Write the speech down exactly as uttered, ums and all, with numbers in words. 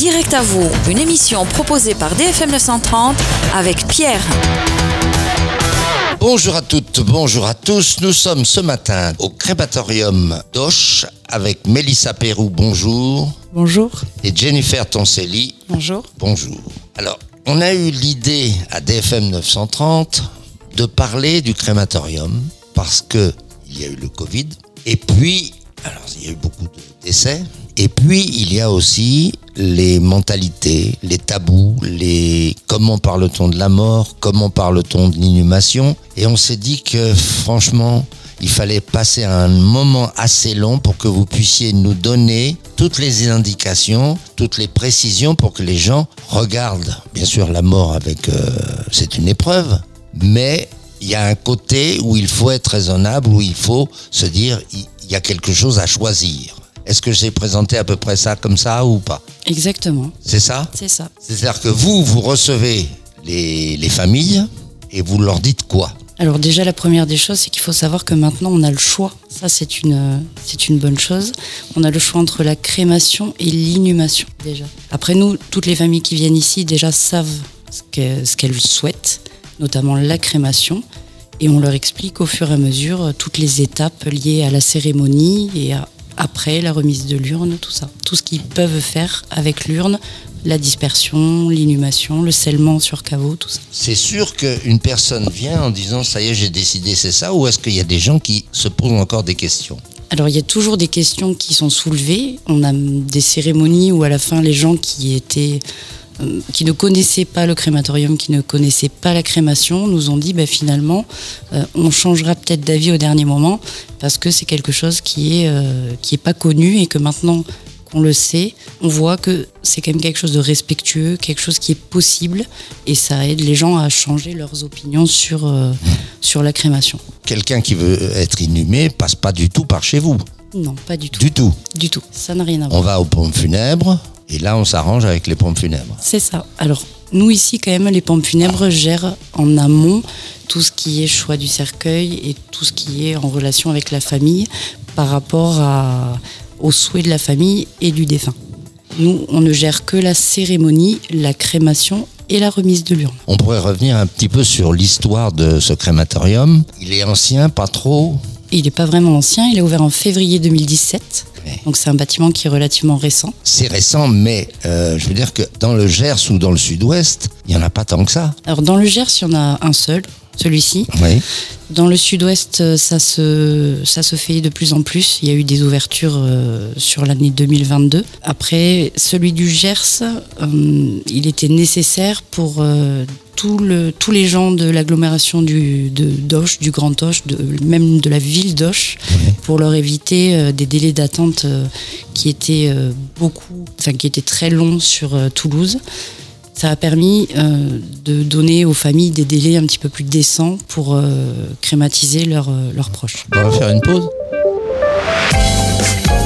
Direct à vous, une émission proposée par D F M neuf cent trente avec Pierre. Bonjour à toutes, bonjour à tous. Nous sommes ce matin au crématorium d'Auch avec Mélissa Pérou, bonjour. Bonjour. Et Jennifer Toncelli. Bonjour. Bonjour. Alors, on a eu l'idée à D F M neuf cent trente de parler du crématorium parce que il y a eu le Covid et puis, alors il y a eu beaucoup de décès et puis il y a aussi les mentalités, les tabous, les comment parle-t-on de la mort, comment parle-t-on de l'inhumation, et on s'est dit que franchement il fallait passer un moment assez long pour que vous puissiez nous donner toutes les indications, toutes les précisions pour que les gens regardent. Bien sûr, la mort avec, euh, c'est une épreuve, mais il y a un côté où il faut être raisonnable, où il faut se dire il y a quelque chose à choisir. Est-ce que j'ai présenté à peu près ça comme ça ou pas ? Exactement. C'est ça ? C'est ça. C'est-à-dire que vous, vous recevez les, les familles et vous leur dites quoi ? Alors déjà, la première des choses, c'est qu'il faut savoir que maintenant, on a le choix. Ça, c'est une, c'est une bonne chose. On a le choix entre la crémation et l'inhumation, déjà. Après, nous, toutes les familles qui viennent ici, déjà, savent ce, que, ce qu'elles souhaitent, notamment la crémation. Et on leur explique au fur et à mesure toutes les étapes liées à la cérémonie et à, après la remise de l'urne, tout ça. Tout ce qu'ils peuvent faire avec l'urne, la dispersion, l'inhumation, le scellement sur caveau, tout ça. C'est sûr qu'une personne vient en disant « ça y est, j'ai décidé, c'est ça » ou est-ce qu'il y a des gens qui se posent encore des questions ? Alors il y a toujours des questions qui sont soulevées. On a des cérémonies où à la fin les gens qui étaient... qui ne connaissaient pas le crématorium, qui ne connaissaient pas la crémation, nous ont dit bah, finalement euh, on changera peut-être d'avis au dernier moment parce que c'est quelque chose qui est, euh, qui est pas connu et que maintenant qu'on le sait, on voit que c'est quand même quelque chose de respectueux, quelque chose qui est possible et ça aide les gens à changer leurs opinions sur, euh, sur la crémation. Quelqu'un qui veut être inhumé passe pas du tout par chez vous ? Non, pas du tout. Du tout ? Du tout, ça n'a rien à voir. On va aux pompes funèbres. Et là, on s'arrange avec les pompes funèbres. C'est ça. Alors, nous ici, quand même, les pompes funèbres gèrent en amont tout ce qui est choix du cercueil et tout ce qui est en relation avec la famille par rapport à, aux souhaits de la famille et du défunt. Nous, on ne gère que la cérémonie, la crémation et la remise de l'urne. On pourrait revenir un petit peu sur l'histoire de ce crématorium. Il est ancien, pas trop ? Il n'est pas vraiment ancien, il est ouvert en février deux mille dix-sept. Oui. Donc c'est un bâtiment qui est relativement récent. C'est récent, mais euh, je veux dire que dans le Gers ou dans le Sud-Ouest, il n'y en a pas tant que ça. Alors dans le Gers, il y en a un seul, celui-ci. Oui. Dans le Sud-Ouest, ça se, ça se fait de plus en plus. Il y a eu des ouvertures euh, sur l'année deux mille vingt-deux. Après, celui du Gers, euh, il était nécessaire pour euh, tout le, tous les gens de l'agglomération du, de, d'Auch, du Grand Auch, de, même de la ville d'Auch, oui. Pour leur éviter euh, des délais d'attente euh, qui étaient euh, beaucoup, enfin qui étaient très longs sur euh, Toulouse. Ça a permis euh, de donner aux familles des délais un petit peu plus décents pour euh, crématiser leurs, euh, leurs proches. On va faire une pause.